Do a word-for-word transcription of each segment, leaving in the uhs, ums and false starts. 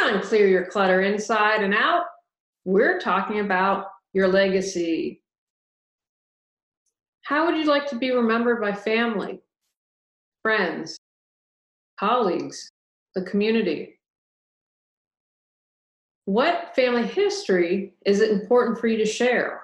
on Clear Your Clutter Inside and Out, we're talking about your legacy. How would you like to be remembered by family, friends, colleagues, the community? What family history is it important for you to share?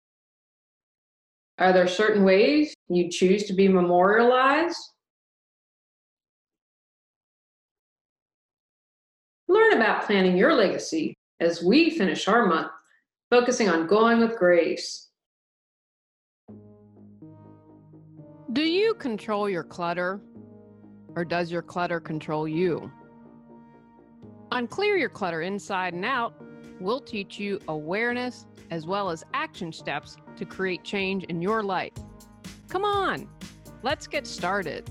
Are there certain ways you choose to be memorialized? Learn about planning your legacy as we finish our month focusing on going with grace. Do you control your clutter, or does your clutter control you? On Clear Your Clutter Inside and Out, we'll teach you awareness as well as action steps to create change in your life. Come on, let's get started.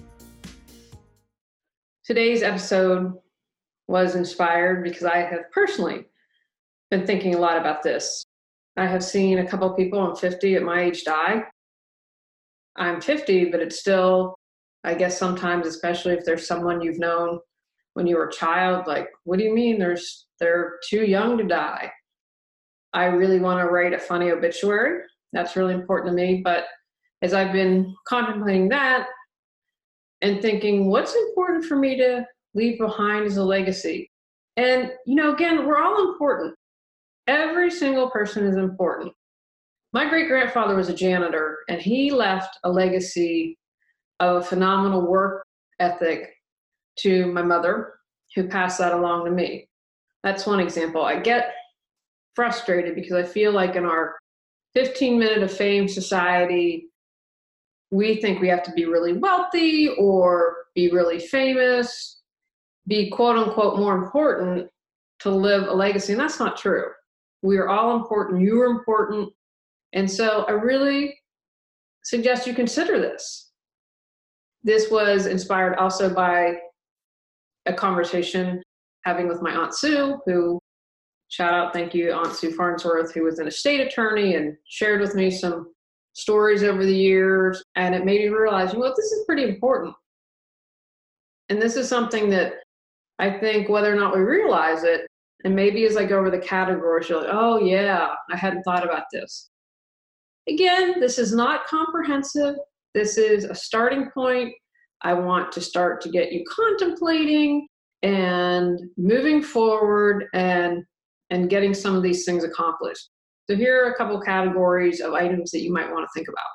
Today's episode was inspired because I have personally been thinking a lot about this. I have seen a couple people, I'm fifty at my age, die. I'm fifty, but it's still, I guess sometimes, especially if there's someone you've known when you were a child, like, what do you mean there's they're too young to die? I really want to write a funny obituary. That's really important to me. But as I've been contemplating that and thinking, what's important for me to leave behind as a legacy? And, you know, again, we're all important. Every single person is important. My great-grandfather was a janitor, and he left a legacy of a phenomenal work ethic to my mother, who passed that along to me. That's one example. I get frustrated because I feel like in our fifteen minute of fame society, we think we have to be really wealthy or be really famous, be quote unquote more important to live a legacy. And that's not true. We are all important. You are important. And so I really suggest you consider this. This was inspired also by a conversation having with my Aunt Sue, who, shout out, thank you, Aunt Sue Farnsworth, who was an estate attorney and shared with me some stories over the years. And it made me realize, you know what, this is pretty important. And this is something that I think whether or not we realize it, and maybe as I go over the categories, you're like, oh yeah, I hadn't thought about this. Again, this is not comprehensive. This is a starting point. I want to start to get you contemplating and moving forward and, and getting some of these things accomplished. So here are a couple categories of items that you might want to think about.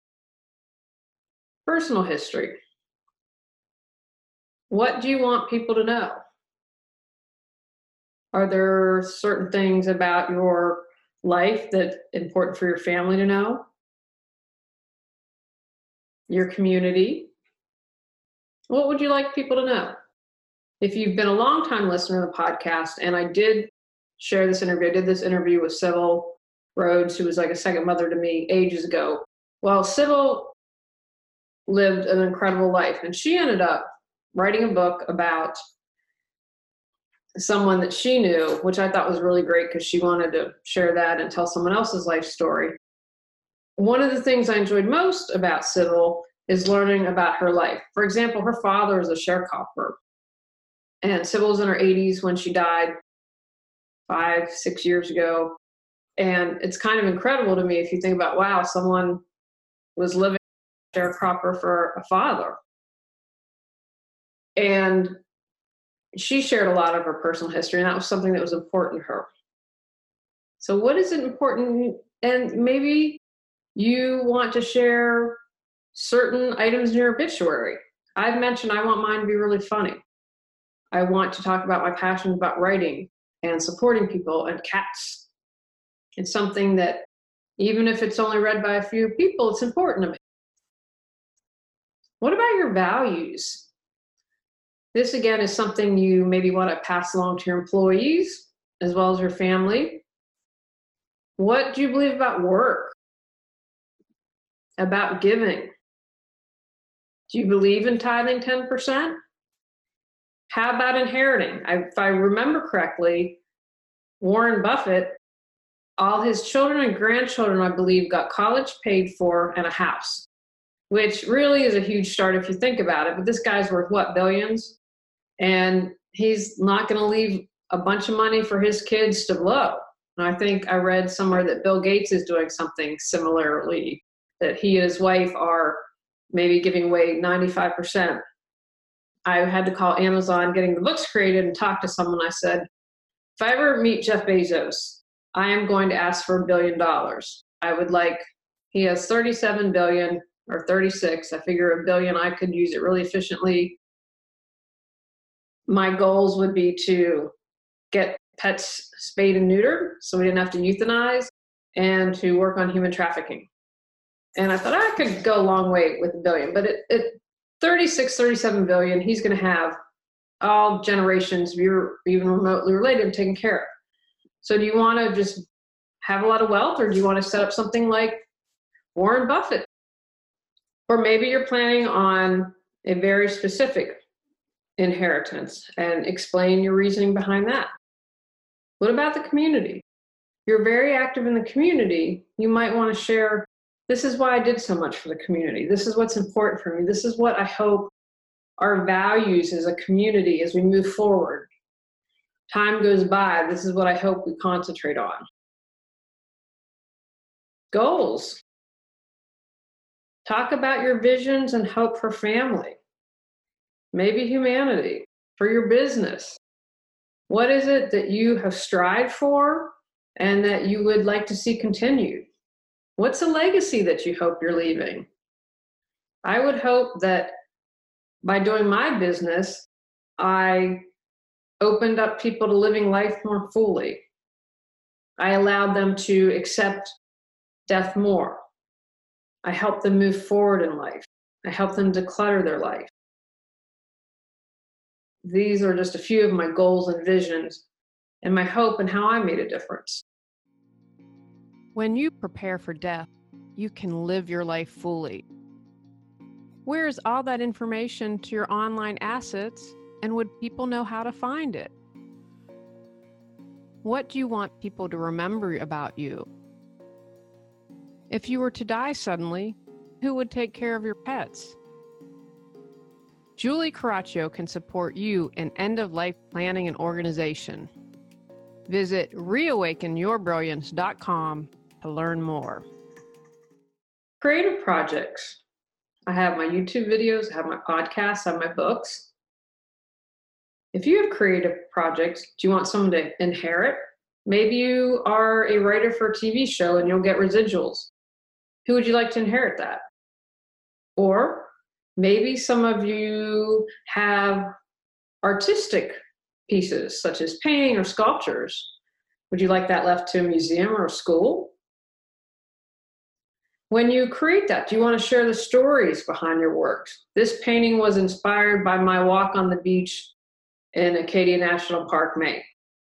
Personal history. What do you want people to know? Are there certain things about your life that's important for your family to know? Your community? What would you like people to know? If you've been a long-time listener to the podcast, and I did share this interview, I did this interview with Sybil Rhodes, who was like a second mother to me ages ago. Well, Sybil lived an incredible life, and she ended up writing a book about someone that she knew, which I thought was really great because she wanted to share that and tell someone else's life story. One of the things I enjoyed most about Sybil is learning about her life. For example, her father was a sharecropper, and Sybil was in her eighties when she died five, six years ago. And it's kind of incredible to me if you think about, wow, someone was living as a sharecropper for a father. And she shared a lot of her personal history, and that was something that was important to her. So what is it important? And maybe you want to share certain items in your obituary. I've mentioned I want mine to be really funny. I want to talk about my passion about writing and supporting people and cats. It's something that, even if it's only read by a few people, it's important to me. What about your values? This, again, is something you maybe want to pass along to your employees as well as your family. What do you believe about work? About giving? Do you believe in tithing ten percent? How about inheriting? I, if I remember correctly, Warren Buffett, all his children and grandchildren, I believe, got college paid for and a house, which really is a huge start if you think about it. But this guy's worth, what, billions? And he's not going to leave a bunch of money for his kids to blow. And I think I read somewhere that Bill Gates is doing something similarly, that he and his wife are maybe giving away ninety-five percent. I had to call Amazon getting the books created and talk to someone. I said, if I ever meet Jeff Bezos, I am going to ask for a billion dollars. I would like, he has thirty-seven billion or thirty-six. I figure a billion, I could use it really efficiently. My goals would be to get pets spayed and neutered so we didn't have to euthanize, and to work on human trafficking. And I thought I could go a long way with a billion, but at, at thirty-six, thirty-seven billion, he's going to have all generations, you're even remotely related, taken care of. So do you want to just have a lot of wealth, or do you want to set up something like Warren Buffett? Or maybe you're planning on a very specific inheritance, and explain your reasoning behind that. What about the community? You're very active in the community. You might want to share, this is why I did so much for the community. This is what's important for me. This is what I hope our values as a community as we move forward. Time goes by, this is what I hope we concentrate on. Goals. Talk about your visions and hope for family. Maybe humanity, for your business. What is it that you have strived for and that you would like to see continued? What's a legacy that you hope you're leaving? I would hope that by doing my business, I opened up people to living life more fully. I allowed them to accept death more. I helped them move forward in life. I helped them declutter their life. These are just a few of my goals and visions and my hope and how I made a difference. When you prepare for death, you can live your life fully. Where is all that information to your online assets, and would people know how to find it? What do you want people to remember about you? If you were to die suddenly, who would take care of your pets? Julie Caraccio can support you in end-of-life planning and organization. Visit reawaken your brilliance dot com to learn more. Creative projects. I have my YouTube videos, I have my podcasts, I have my books. If you have creative projects, do you want someone to inherit? Maybe you are a writer for a T V show and you'll get residuals. Who would you like to inherit that? Or maybe some of you have artistic pieces, such as painting or sculptures. Would you like that left to a museum or a school? When you create that, do you want to share the stories behind your works? This painting was inspired by my walk on the beach in Acadia National Park, Maine.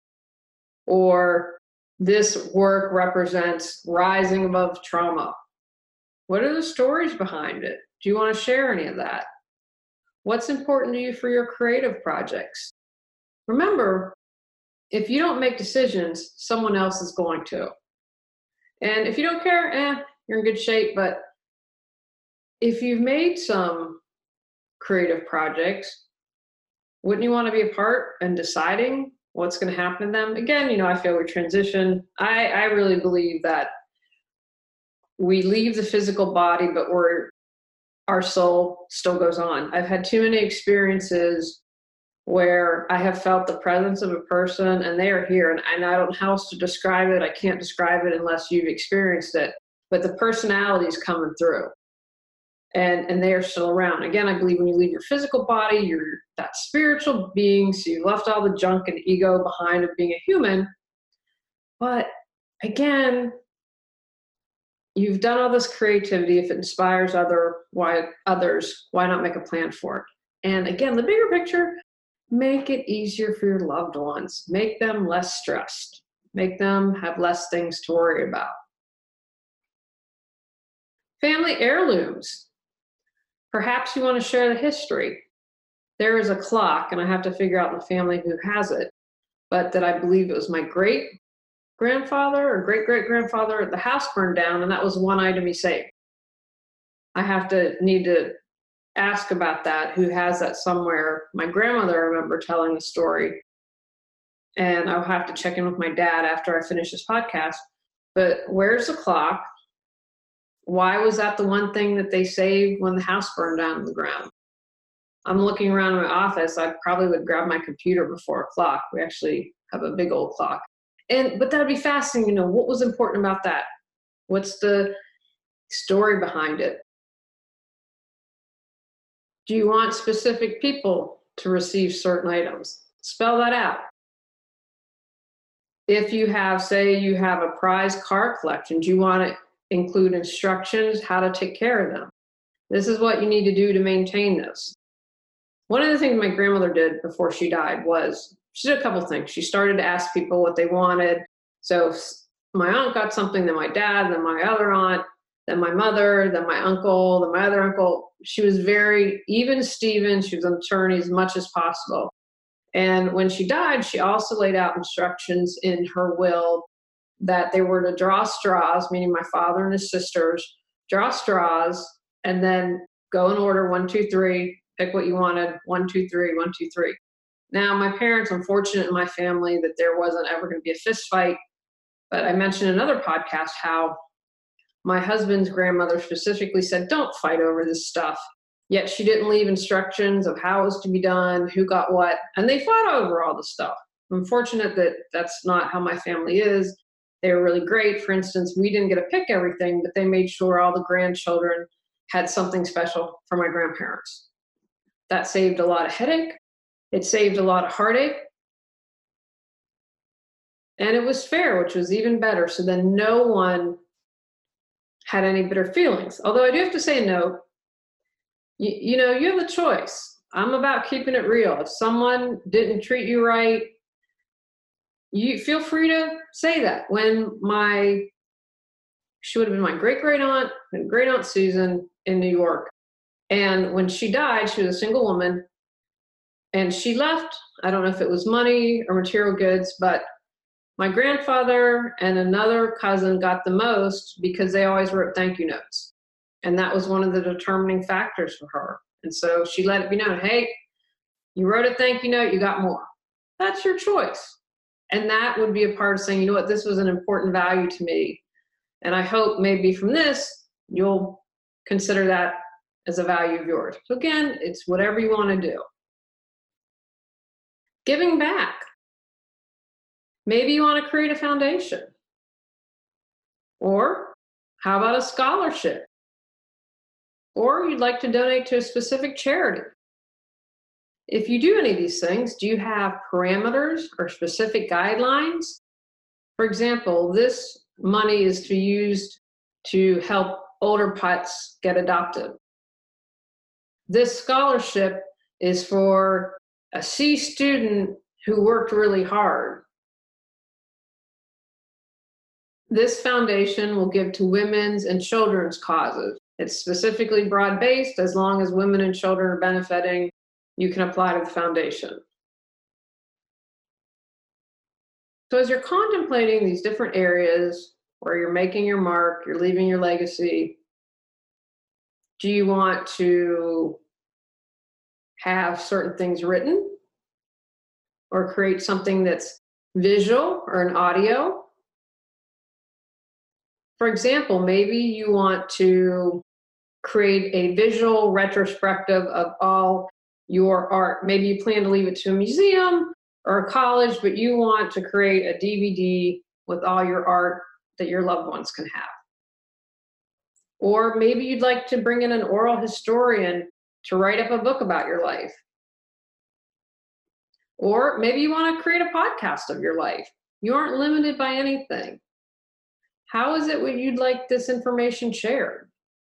Or this work represents rising above trauma. What are the stories behind it? Do you want to share any of that? What's important to you for your creative projects? Remember, if you don't make decisions, someone else is going to. And if you don't care, eh, you're in good shape. But if you've made some creative projects, wouldn't you want to be a part in deciding what's going to happen to them? Again, you know, I feel we transition. I, I really believe that we leave the physical body, but we're, our soul still goes on. I've had too many experiences where I have felt the presence of a person and they are here, and, and I don't know how else to describe it. I can't describe it unless you've experienced it, but the personality is coming through and, and they are still around. Again, I believe when you leave your physical body, you're that spiritual being, so you've left all the junk and ego behind of being a human. But again, you've done all this creativity. If it inspires other, why, others, why not make a plan for it? And again, the bigger picture, make it easier for your loved ones. Make them less stressed. Make them have less things to worry about. Family heirlooms. Perhaps you want to share the history. There is a clock, and I have to figure out in the family who has it, but that I believe it was my great grandfather or great-great-grandfather. The house burned down, and that was one item he saved. I have to need to ask about that, who has that somewhere. My grandmother, I remember telling the story. and I'll have to check in with my dad after I finish this podcast, but where's the clock? Why was that the one thing that they saved when the house burned down to the ground? I'm looking around my office. I probably would grab my computer before a clock. We actually have a big old clock. And but that would be fascinating to know what was important about that. What's the story behind it? Do you want specific people to receive certain items? Spell that out. If you have, say, you have a prized car collection, do you want to include instructions how to take care of them? This is what you need to do to maintain this. One of the things my grandmother did before she died was she did a couple things. She started to ask people what they wanted. So my aunt got something, then my dad, then my other aunt, then my mother, then my uncle, then my other uncle. She was very, even Steven, she was an attorney as much as possible. And when she died, she also laid out instructions in her will that they were to draw straws, meaning my father and his sisters, draw straws, and then go in order, one, two, three, pick what you wanted, one, two, three, one, two, three. Now, my parents, I'm fortunate in my family that there wasn't ever going to be a fist fight, but I mentioned in another podcast how my husband's grandmother specifically said, don't fight over this stuff. Yet she didn't leave instructions of how it was to be done, who got what, and they fought over all the stuff. I'm fortunate that that's not how my family is. They were really great. For instance, we didn't get to pick everything, but they made sure all the grandchildren had something special for my grandparents. That saved a lot of headache. It saved a lot of heartache. And it was fair, which was even better. So then no one had any bitter feelings. Although I do have to say a note, you, you know, you have a choice. I'm about keeping it real. If someone didn't treat you right, you feel free to say that. When my, she would have been my great-great aunt, and great-aunt Susan in New York. And when she died, she was a single woman, and she left, I don't know if it was money or material goods, but my grandfather and another cousin got the most because they always wrote thank you notes. And that was one of the determining factors for her. And so she let it be known, hey, you wrote a thank you note, you got more. That's your choice. And that would be a part of saying, you know what, this was an important value to me. And I hope maybe from this, you'll consider that as a value of yours. So again, it's whatever you want to do. Giving back. Maybe you want to create a foundation. Or how about a scholarship? Or you'd like to donate to a specific charity. If you do any of these things, do you have parameters or specific guidelines? For example, this money is to be used to help older pets get adopted. This scholarship is for a C student who worked really hard. This foundation will give to women's and children's causes. It's specifically broad-based. As long as women and children are benefiting, you can apply to the foundation. So as you're contemplating these different areas where you're making your mark, you're leaving your legacy, do you want to have certain things written or create something that's visual or an audio? For example, maybe you want to create a visual retrospective of all your art. Maybe you plan to leave it to a museum or a college, but you want to create a D V D with all your art that your loved ones can have. Or maybe you'd like to bring in an oral historian to write up a book about your life. Or maybe you want to create a podcast of your life. You aren't limited by anything. How is it when you'd like this information shared?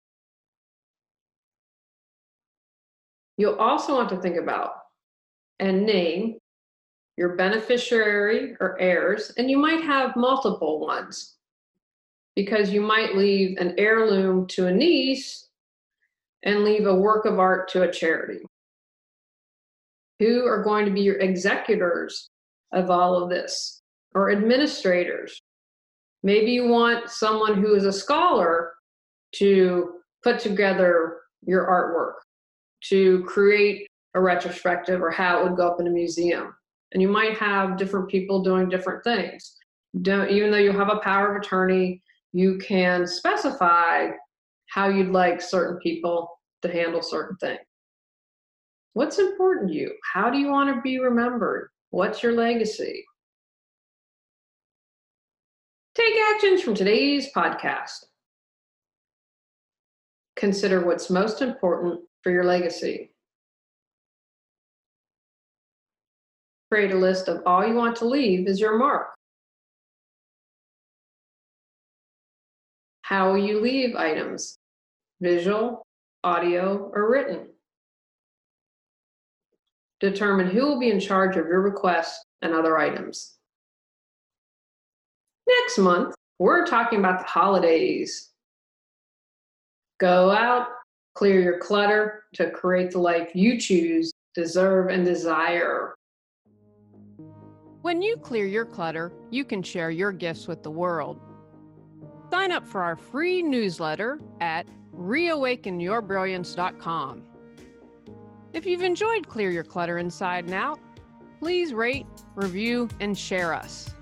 You'll also want to think about and name your beneficiary or heirs, and you might have multiple ones because you might leave an heirloom to a niece and leave a work of art to a charity. Who are going to be your executors of all of this, or administrators? Maybe you want someone who is a scholar to put together your artwork, to create a retrospective or how it would go up in a museum. and you might have different people doing different things. Don't, even though you have a power of attorney, you can specify how you'd like certain people to handle certain things. What's important to you? How do you want to be remembered? What's your legacy? Take actions from today's podcast. Consider what's most important for your legacy. Create a list of all you want to leave as your mark. How will you leave items? Visual, audio, or written? Determine who will be in charge of your requests and other items. Next month, we're talking about the holidays. Go out, clear your clutter to create the life you choose, deserve, and desire. When you clear your clutter, you can share your gifts with the world. Sign up for our free newsletter at reawaken your brilliance dot com. If you've enjoyed Clear Your Clutter Inside and Out, please rate, review, and share us.